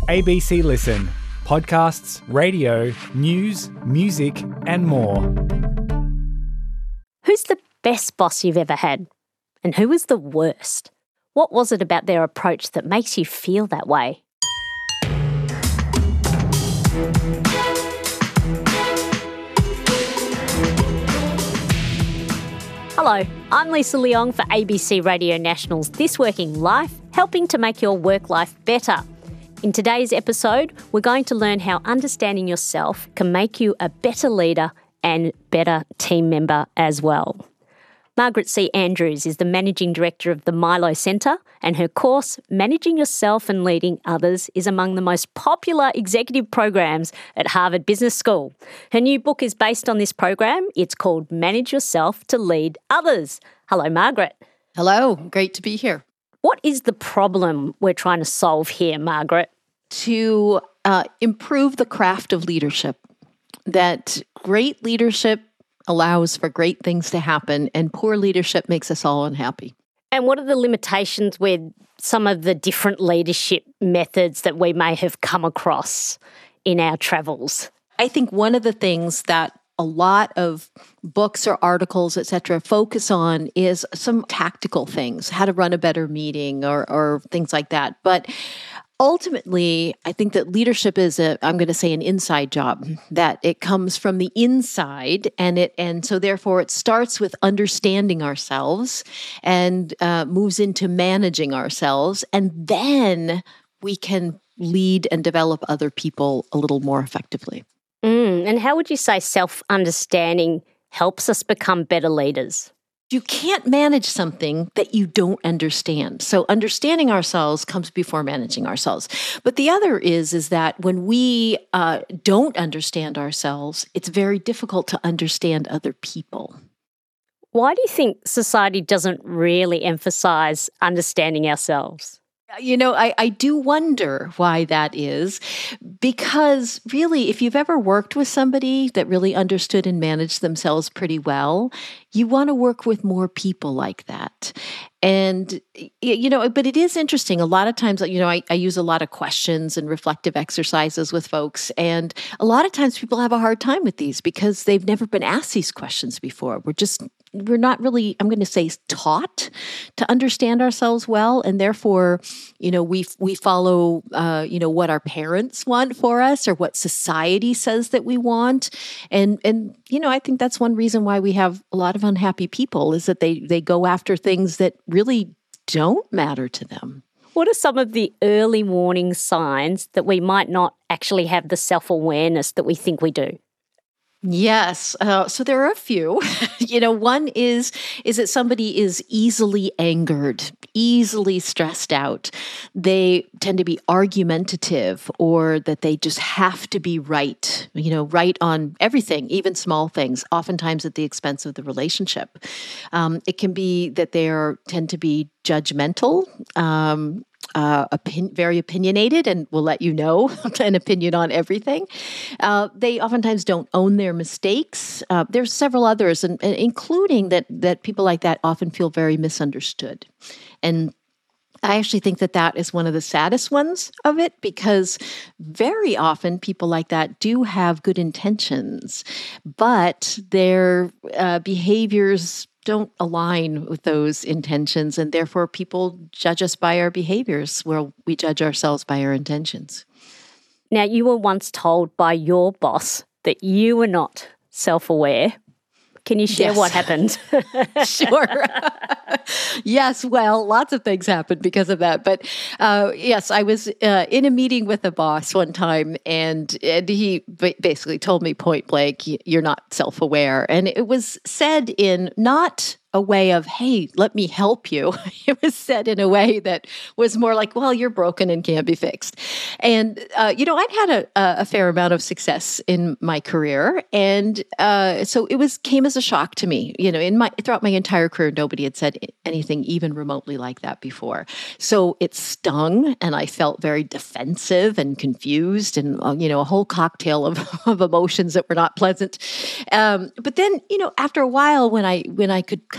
ABC Listen. Podcasts, radio, news, music, and more. Who's the best boss you've ever had? And who was the worst? What was it about their approach that makes you feel that way? Hello, I'm Lisa Leong for ABC Radio National's This Working Life, helping to make your work life better. In today's episode, we're going to learn how understanding yourself can make you a better leader and better team member as well. Margaret C. Andrews is the Managing Director of the Milo Centre, and her course, Managing Yourself and Leading Others, is among the most popular executive programs at Harvard Business School. Her new book is based on this program. It's called Manage Yourself to Lead Others. Hello, Margaret. Hello, great to be here. What is the problem we're trying to solve here, Margaret? To improve the craft of leadership, that great leadership allows for great things to happen, and poor leadership makes us all unhappy. And what are the limitations with some of the different leadership methods that we may have come across in our travels? I think one of the things that a lot of books or articles, et cetera, focus on is some tactical things, how to run a better meeting or things like that. But ultimately, I think that leadership is I'm going to say an inside job, that it comes from the inside, and so therefore it starts with understanding ourselves and moves into managing ourselves, and then we can lead and develop other people a little more effectively. And how would you say self-understanding helps us become better leaders? You can't manage something that you don't understand. So understanding ourselves comes before managing ourselves. But the other is that when we don't understand ourselves, it's very difficult to understand other people. Why do you think society doesn't really emphasize understanding ourselves? You know, I do wonder why that is, because really, if you've ever worked with somebody that really understood and managed themselves pretty well, you want to work with more people like that. And, you know, but it is interesting. A lot of times, you know, I use a lot of questions and reflective exercises with folks. And a lot of times people have a hard time with these because they've never been asked these questions before. We're not really, I'm going to say, taught to understand ourselves well. And therefore, you know, we follow, you know, what our parents want for us or what society says that we want. And you know, I think that's one reason why we have a lot of unhappy people is that they go after things that really don't matter to them. What are some of the early warning signs that we might not actually have the self-awareness that we think we do? Yes. So there are a few. You know, one is that somebody is easily angered, easily stressed out. They tend to be argumentative, or that they just have to be right, you know, right on everything, even small things, oftentimes at the expense of the relationship. It can be that they tend to be judgmental, very opinionated, and will let you know an opinion on everything. They oftentimes don't own their mistakes. There's several others, and including that people like that often feel very misunderstood. And I actually think that is one of the saddest ones of it, because very often people like that do have good intentions, but their behaviors don't align with those intentions, and therefore people judge us by our behaviors, where we judge ourselves by our intentions. Now, you were once told by your boss that you were not self-aware. Can you share what happened? Sure. Yes, well, lots of things happened because of that. But yes, I was in a meeting with a boss one time, and he basically told me point blank, you're not self-aware. And it was said in not a way of, hey, let me help you. It was said in a way that was more like, well, you're broken and can't be fixed. And, you know, I'd had a fair amount of success in my career. And so it came as a shock to me. You know, throughout my entire career, nobody had said anything even remotely like that before. So it stung, and I felt very defensive and confused, and, you know, a whole cocktail of emotions that were not pleasant. But then, you know, after a while, when I could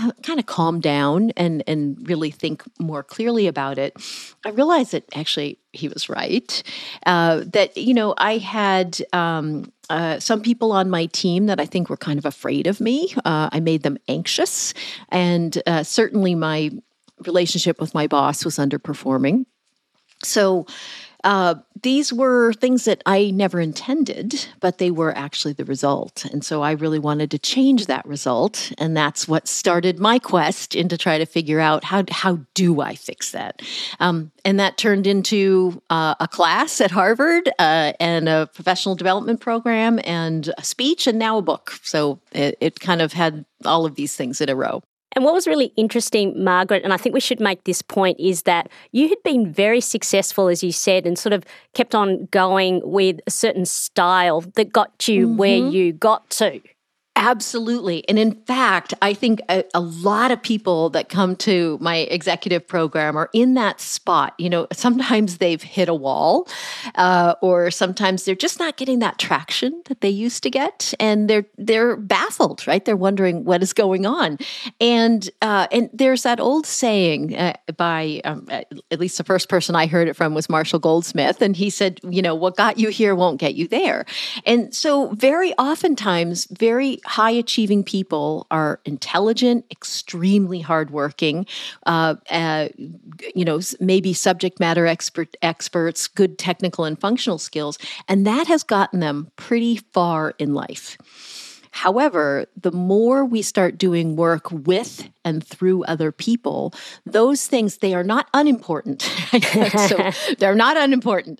kind of calm down and really think more clearly about it, I realized that actually he was right. That, I had some people on my team that I think were kind of afraid of me. I made them anxious. And certainly my relationship with my boss was underperforming. So these were things that I never intended, but they were actually the result. And so I really wanted to change that result. And that's what started my quest into try to figure out how do I fix that? And that turned into a class at Harvard and a professional development program and a speech and now a book. So it kind of had all of these things in a row. And what was really interesting, Margaret, and I think we should make this point, is that you had been very successful, as you said, and sort of kept on going with a certain style that got you where you got to. Absolutely. And in fact, I think a lot of people that come to my executive program are in that spot. Sometimes they've hit a wall, or sometimes they're just not getting that traction that they used to get. And they're baffled, right? They're wondering what is going on. And there's that old saying by, at least the first person I heard it from was Marshall Goldsmith. And he said, what got you here won't get you there. And so very oftentimes, very high achieving people are intelligent, extremely hardworking, maybe subject matter experts, good technical and functional skills, and that has gotten them pretty far in life. However, the more we start doing work with and through other people, those things, they are not unimportant. So they're not unimportant,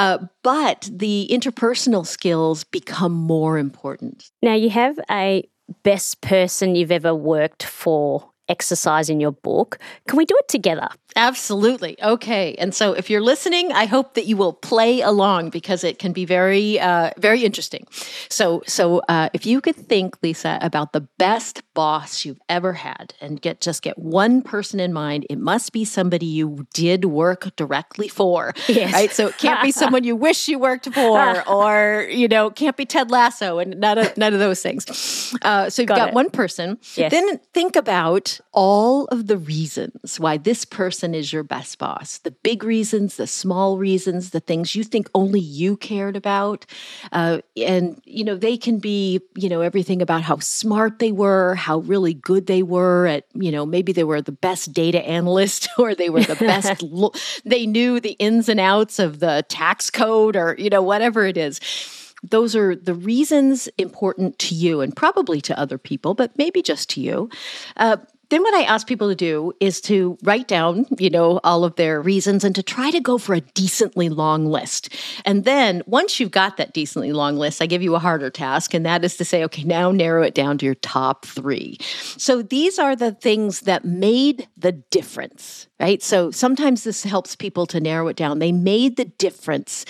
but the interpersonal skills become more important. Now, you have a best person you've ever worked for exercise in your book. Can we do it together? Absolutely. Okay. And so if you're listening, I hope that you will play along because it can be very, very interesting. So if you could think, Lisa, about the best boss you've ever had and just get one person in mind, it must be somebody you did work directly for, yes. Right? So it can't be someone you wish you worked for or, can't be Ted Lasso and none of those things. So you've got one person. Yes. Then think about all of the reasons why this person is your best boss. The big reasons, the small reasons, the things you think only you cared about. And, they can be, everything about how smart they were, how really good they were at, maybe they were the best data analyst or they were the best, they knew the ins and outs of the tax code or, whatever it is. Those are the reasons important to you and probably to other people, but maybe just to you. Then what I ask people to do is to write down, all of their reasons and to try to go for a decently long list. And then once you've got that decently long list, I give you a harder task, and that is to say, okay, now narrow it down to your top 3. So these are the things that made the difference, right? So sometimes this helps people to narrow it down. They made the difference.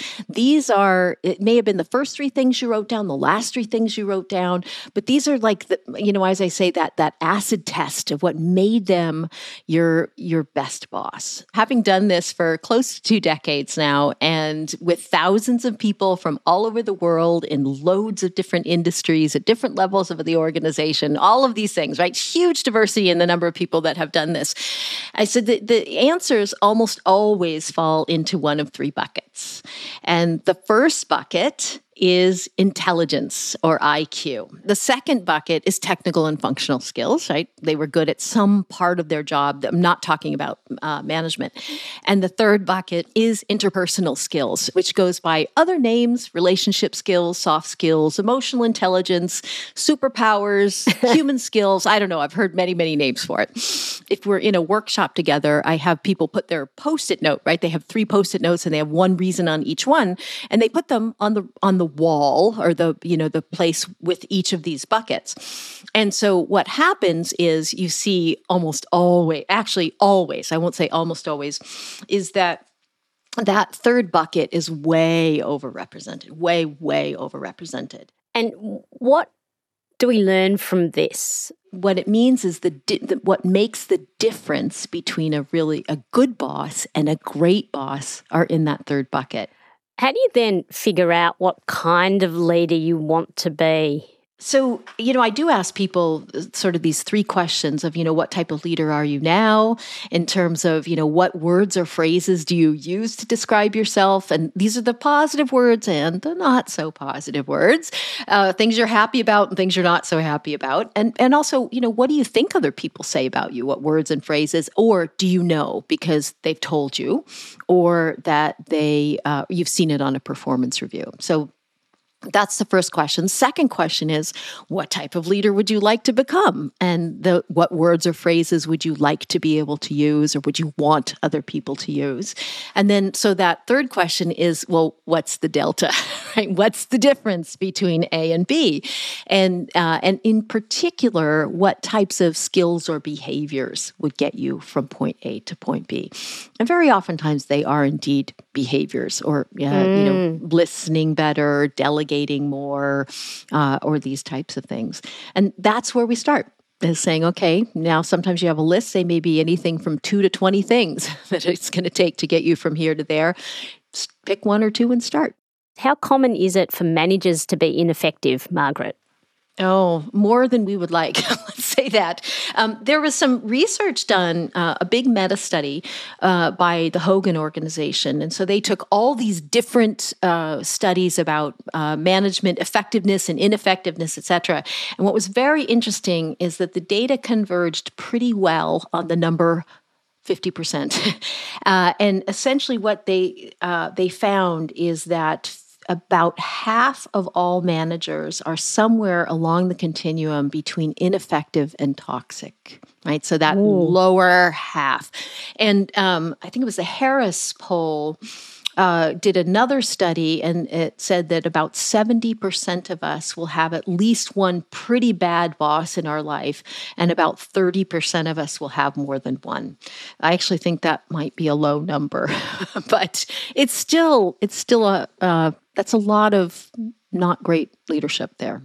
It may have been the first 3 things you wrote down, the last 3 things you wrote down, but these are like, as I say, that acid test of what made them your best boss. Having done this for close to 2 decades now, and with thousands of people from all over the world in loads of different industries at different levels of the organization, all of these things, right? Huge diversity in the number of people that have done this. I said that the answers almost always fall into one of 3 buckets. And the first bucket is intelligence or IQ. The second bucket is technical and functional skills, right? They were good at some part of their job. I'm not talking about management. And the third bucket is interpersonal skills, which goes by other names: relationship skills, soft skills, emotional intelligence, superpowers, human skills. I don't know. I've heard many, many names for it. If we're in a workshop together, I have people put their Post-it note, right? They have 3 Post-it notes and they have one reason on each one, and they put them on the wall or the place with each of these buckets. And so what happens is you see almost always, I won't say almost always, is that third bucket is way overrepresented, way overrepresented. And what do we learn from this? What it means is what makes the difference between a good boss and a great boss are in that third bucket. How do you then figure out what kind of leader you want to be? So, I do ask people sort of these three questions of, what type of leader are you now in terms of, what words or phrases do you use to describe yourself? And these are the positive words and the not so positive words, things you're happy about and things you're not so happy about. And also, what do you think other people say about you? What words and phrases? Or do you know because they've told you or that you've seen it on a performance review? So that's the first question. Second question is, what type of leader would you like to become? And what words or phrases would you like to be able to use or would you want other people to use? And then, so that third question is, well, what's the delta, right? What's the difference between A and B? And in particular, what types of skills or behaviors would get you from point A to point B? And very oftentimes they are indeed behaviors or, listening better, delegating more, or these types of things. And that's where we start, is saying, okay, now sometimes you have a list, say maybe anything from 2 to 20 things that it's going to take to get you from here to there. Just pick one or two and start. How common is it for managers to be ineffective, Margaret? Oh, more than we would like. Let's say that. There was some research done, a big meta study by the Hogan Organization. And so they took all these different studies about management effectiveness and ineffectiveness, et cetera. And what was very interesting is that the data converged pretty well on the number 50%. And essentially what they found is that about half of all managers are somewhere along the continuum between ineffective and toxic, right? So that lower half. And I think it was the Harris poll did another study, and it said that about 70% of us will have at least one pretty bad boss in our life, and about 30% of us will have more than one. I actually think that might be a low number, but it's still that's a lot of not great leadership there.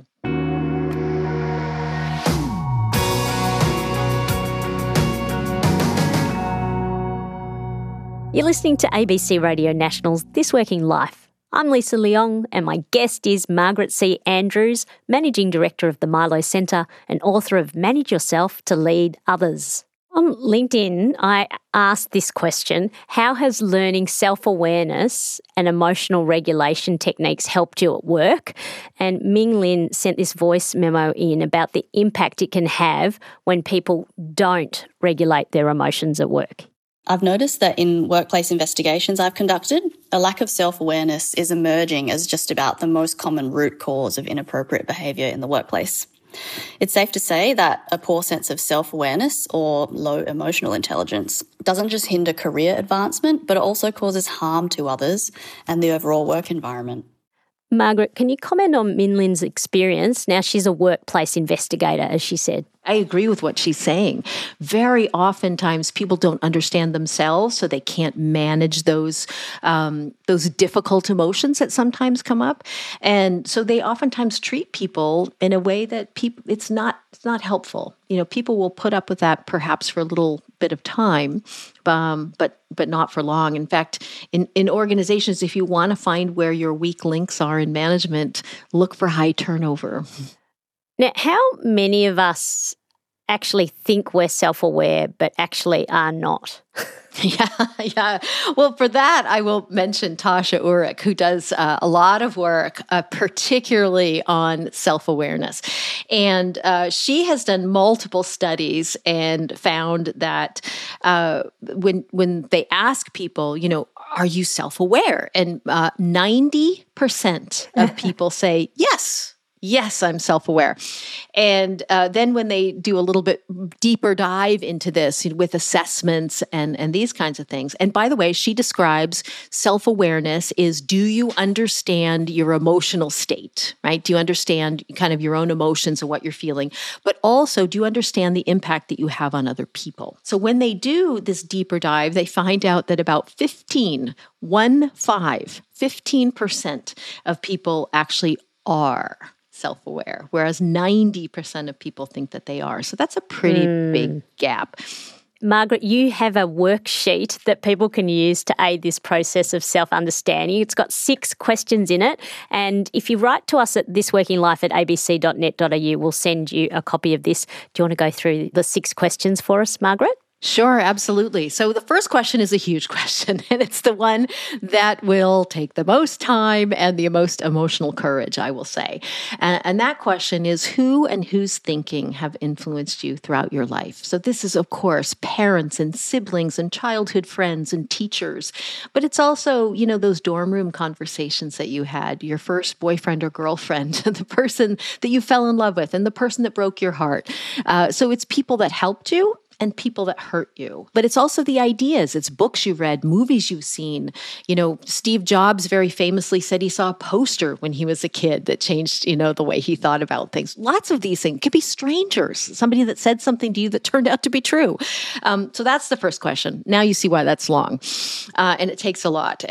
You're listening to ABC Radio National's This Working Life. I'm Lisa Leong, and my guest is Margaret C. Andrews, Managing Director of the Milo Centre and author of Manage Yourself to Lead Others. On LinkedIn, I asked this question: how has learning self-awareness and emotional regulation techniques helped you at work? And Ming Lin sent this voice memo in about the impact it can have when people don't regulate their emotions at work. I've noticed that in workplace investigations I've conducted, a lack of self-awareness is emerging as just about the most common root cause of inappropriate behaviour in the workplace. It's safe to say that a poor sense of self-awareness or low emotional intelligence doesn't just hinder career advancement, but it also causes harm to others and the overall work environment. Margaret, can you comment on Min Lin's experience? Now, she's a workplace investigator, as she said. I agree with what she's saying. Very oftentimes people don't understand themselves, so they can't manage those difficult emotions that sometimes come up. And so they oftentimes treat people in a way that it's not helpful. People will put up with that perhaps for a little bit of time, but not for long. In fact, in organizations, if you want to find where your weak links are in management, look for high turnover. Now, how many of us actually think we're self-aware but actually are not? Yeah. Well, for that, I will mention Tasha Ulrich, who does a lot of work, particularly on self-awareness. And she has done multiple studies and found that when they ask people, are you self-aware? And 90% of people say, yes, I'm self-aware. And then when they do a little bit deeper dive into this with assessments and these kinds of things. And by the way, she describes self-awareness is, do you understand your emotional state, right? Do you understand kind of your own emotions and what you're feeling? But also, do you understand the impact that you have on other people? So when they do this deeper dive, they find out that about 15% of people actually are self-aware, whereas 90% of people think that they are. So that's a pretty big gap. Margaret, you have a worksheet that people can use to aid this process of self-understanding. It's got 6 questions in it. And if you write to us at thisworkinglife@abc.net.au, we'll send you a copy of this. Do you want to go through the 6 questions for us, Margaret? Sure, absolutely. So the first question is a huge question, and it's the one that will take the most time and the most emotional courage, I will say. And that question is, who and whose thinking have influenced you throughout your life? So this is, of course, parents and siblings and childhood friends and teachers, but it's also, those dorm room conversations that you had, your first boyfriend or girlfriend, the person that you fell in love with, and the person that broke your heart. So it's people that helped you and people that hurt you. But it's also the ideas. It's books you've read, movies you've seen. Steve Jobs very famously said he saw a poster when he was a kid that changed, the way he thought about things. Lots of these things. It could be strangers, somebody that said something to you that turned out to be true. So that's the first question. Now you see why that's long. And it takes a lot.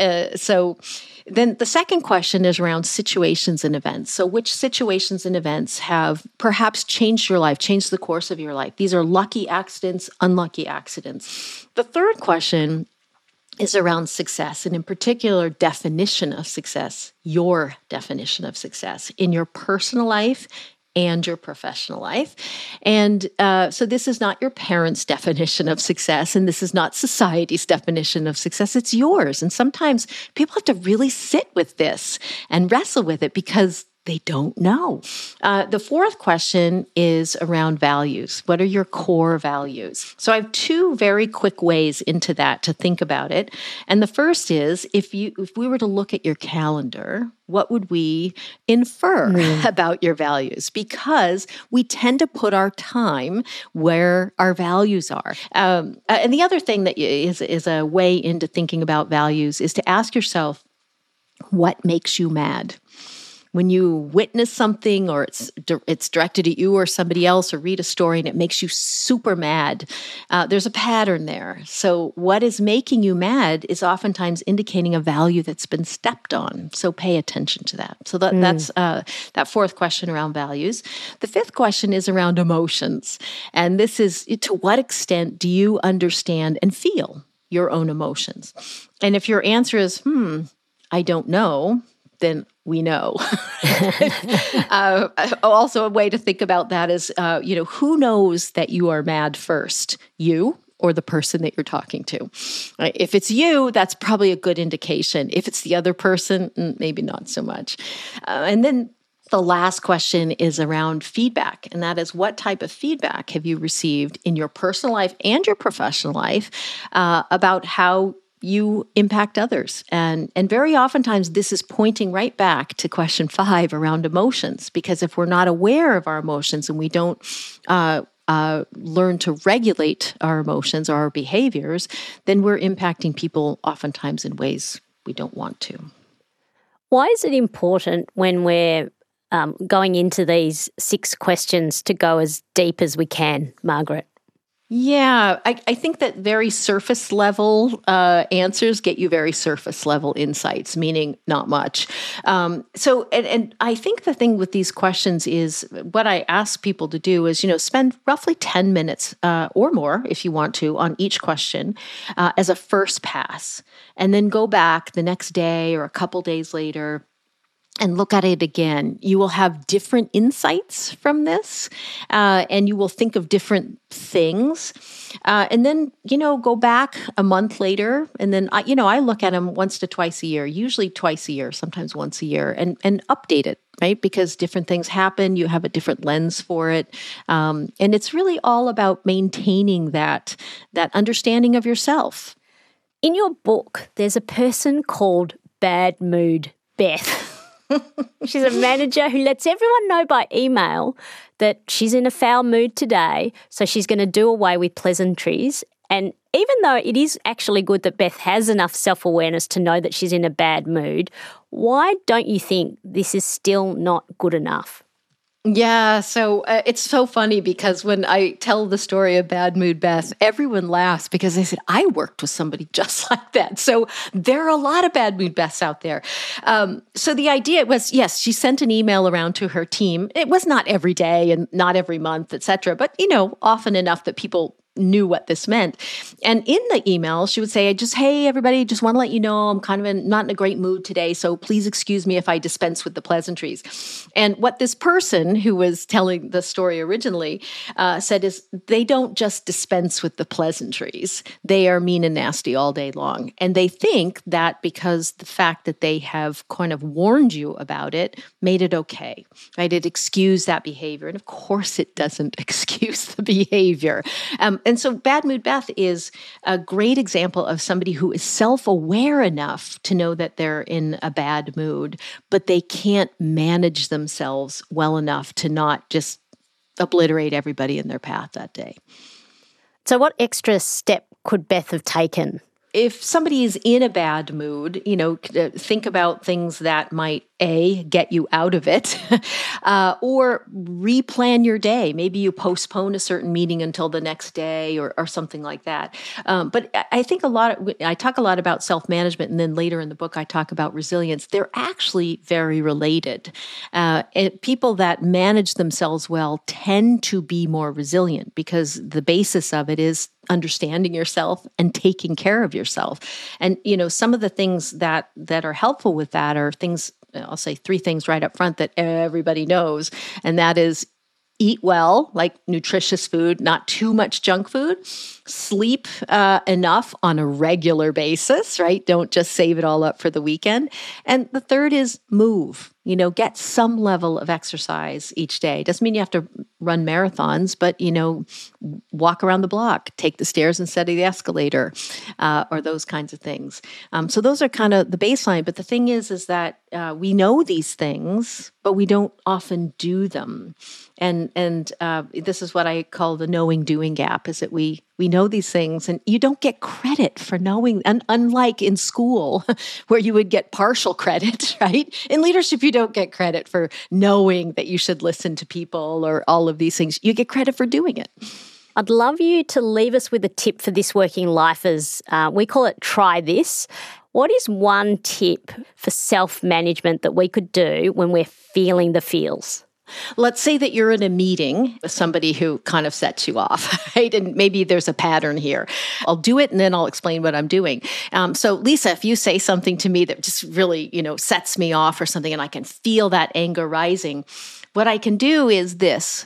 Then the second question is around situations and events. So which situations and events have perhaps changed your life, changed the course of your life? These are lucky accidents, unlucky accidents. The third question is around success, and in particular, definition of success, your definition of success in your personal life and your professional life. And so this is not your parents' definition of success, and this is not society's definition of success. It's yours. And sometimes people have to really sit with this and wrestle with it because they don't know. The fourth question is around values. What are your core values? So I have 2 very quick ways into that to think about it. And the first is, if we were to look at your calendar, what would we infer about your values? Because we tend to put our time where our values are. And the other thing that is a way into thinking about values is to ask yourself, what makes you mad? When you witness something or it's directed at you or somebody else, or read a story and it makes you super mad, there's a pattern there. So what is making you mad is oftentimes indicating a value that's been stepped on. So pay attention to that. So that's that fourth question around values. The fifth question is around emotions. And this is, to what extent do you understand and feel your own emotions? And if your answer is, I don't know, then we know. Also, a way to think about that is, who knows that you are mad first, you or the person that you're talking to? Right? If it's you, that's probably a good indication. If it's the other person, maybe not so much. And then the last question is around feedback, and that is, what type of feedback have you received in your personal life and your professional life about how you impact others? And very oftentimes this is pointing right back to question 5 around emotions, because if we're not aware of our emotions and we don't learn to regulate our emotions or our behaviors, then we're impacting people oftentimes in ways we don't want to. Why is it important when we're going into these 6 questions to go as deep as we can, Margaret? Yeah, I think that very surface level answers get you very surface level insights, meaning not much. So I think the thing with these questions is, what I ask people to do is, spend roughly 10 minutes or more, if you want to, on each question as a first pass, and then go back the next day or a couple days later and look at it again. You will have different insights from this, and you will think of different things. And then, go back a month later, and then, I look at them once to twice a year, usually twice a year, sometimes once a year, and update it, right? Because different things happen. You have a different lens for it. And it's really all about maintaining that understanding of yourself. In your book, there's a person called Bad Mood Beth. She's a manager who lets everyone know by email that she's in a foul mood today, so she's going to do away with pleasantries. And even though it is actually good that Beth has enough self-awareness to know that she's in a bad mood, why don't you think this is still not good enough? Yeah, so it's so funny because when I tell the story of Bad Mood Beth, everyone laughs because they said, I worked with somebody just like that. So there are a lot of Bad Mood Beths out there. So the idea was, yes, she sent an email around to her team. It was not every day and not every month, et cetera, but, often enough that people knew what this meant. And in the email, she would say, hey, everybody, just want to let you know I'm kind of not in a great mood today, so please excuse me if I dispense with the pleasantries. And what this person who was telling the story originally said is they don't just dispense with the pleasantries. They are mean and nasty all day long. And they think that because the fact that they have kind of warned you about it made it okay, right? It excused that behavior. And of course it doesn't excuse the behavior. And so Bad Mood Beth is a great example of somebody who is self-aware enough to know that they're in a bad mood, but they can't manage themselves well enough to not just obliterate everybody in their path that day. So what extra step could Beth have taken? If somebody is in a bad mood, think about things that might, A, get you out of it, or replan your day. Maybe you postpone a certain meeting until the next day or something like that. But I think I talk a lot about self-management, and then later in the book I talk about resilience. They're actually very related. People that manage themselves well tend to be more resilient because the basis of it is understanding yourself and taking care of yourself. And, some of the things that are helpful with that are things, I'll say 3 things right up front that everybody knows. And that is eat well, like nutritious food, not too much junk food, sleep enough on a regular basis, right? Don't just save it all up for the weekend. And the third is move. Get some level of exercise each day. Doesn't mean you have to run marathons, but, walk around the block, take the stairs instead of the escalator, or those kinds of things. So those are kind of the baseline. But the thing is that we know these things, but we don't often do them. And this is what I call the knowing-doing gap, is that we know these things and you don't get credit for knowing, unlike in school where you would get partial credit, right? In leadership, you don't get credit for knowing that you should listen to people or all of these things. You get credit for doing it. I'd love you to leave us with a tip for This Working Lifers. We call it Try This. What is one tip for self-management that we could do when we're feeling the feels? Let's say that you're in a meeting with somebody who kind of sets you off, right? And maybe there's a pattern here. I'll do it and then I'll explain what I'm doing. So Lisa, if you say something to me that just really, sets me off or something and I can feel that anger rising, what I can do is this.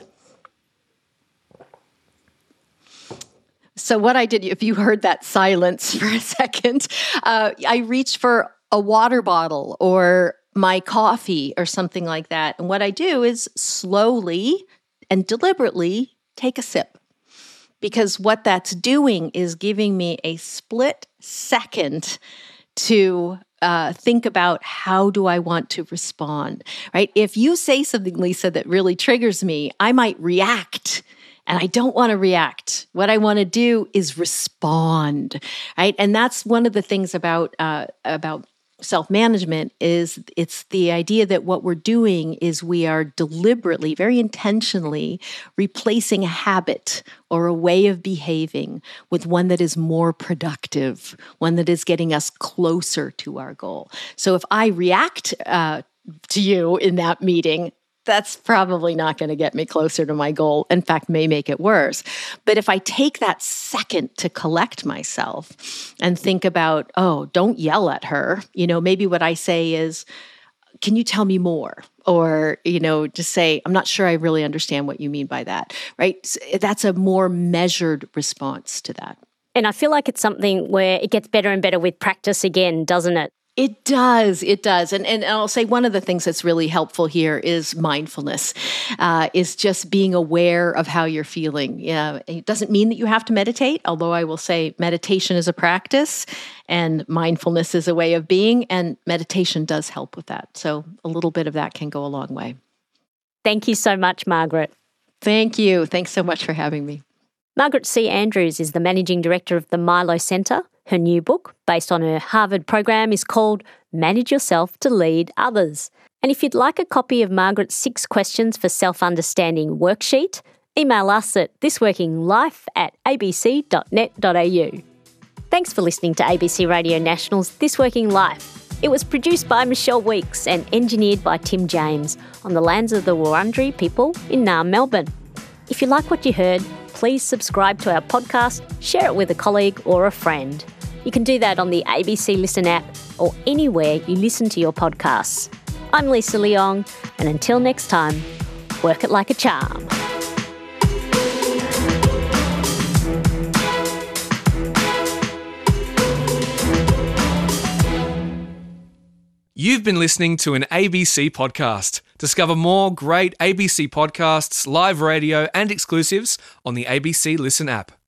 So what I did, if you heard that silence for a second, I reached for a water bottle or my coffee or something like that. And what I do is slowly and deliberately take a sip, because what that's doing is giving me a split second to think about how do I want to respond, right? If you say something, Lisa, that really triggers me, I might react. And I don't want to react. What I want to do is respond, right? And that's one of the things about self-management is it's the idea that what we're doing is we are deliberately, very intentionally replacing a habit or a way of behaving with one that is more productive, one that is getting us closer to our goal. So if I react to you in that meeting, that's probably not going to get me closer to my goal. In fact, may make it worse. But if I take that second to collect myself and think about, oh, don't yell at her. Maybe what I say is, can you tell me more? Or, just say, I'm not sure I really understand what you mean by that, right? That's a more measured response to that. And I feel like it's something where it gets better and better with practice again, doesn't it? It does. And I'll say one of the things that's really helpful here is mindfulness, is just being aware of how you're feeling. It doesn't mean that you have to meditate, although I will say meditation is a practice and mindfulness is a way of being, and meditation does help with that. So a little bit of that can go a long way. Thank you so much, Margaret. Thank you. Thanks so much for having me. Margaret C. Andrews is the Managing Director of the Milo Centre. Her new book, based on her Harvard program, is called Manage Yourself to Lead Others. And if you'd like a copy of Margaret's 6 questions for self-understanding worksheet, email us at thisworkinglife@abc.net.au. Thanks for listening to ABC Radio National's This Working Life. It was produced by Michelle Weeks and engineered by Tim James on the lands of the Wurundjeri people in Naarm, Melbourne. If you like what you heard, please subscribe to our podcast, share it with a colleague or a friend. You can do that on the ABC Listen app or anywhere you listen to your podcasts. I'm Lisa Leong, and until next time, work it like a charm. You've been listening to an ABC podcast. Discover more great ABC podcasts, live radio, and exclusives on the ABC Listen app.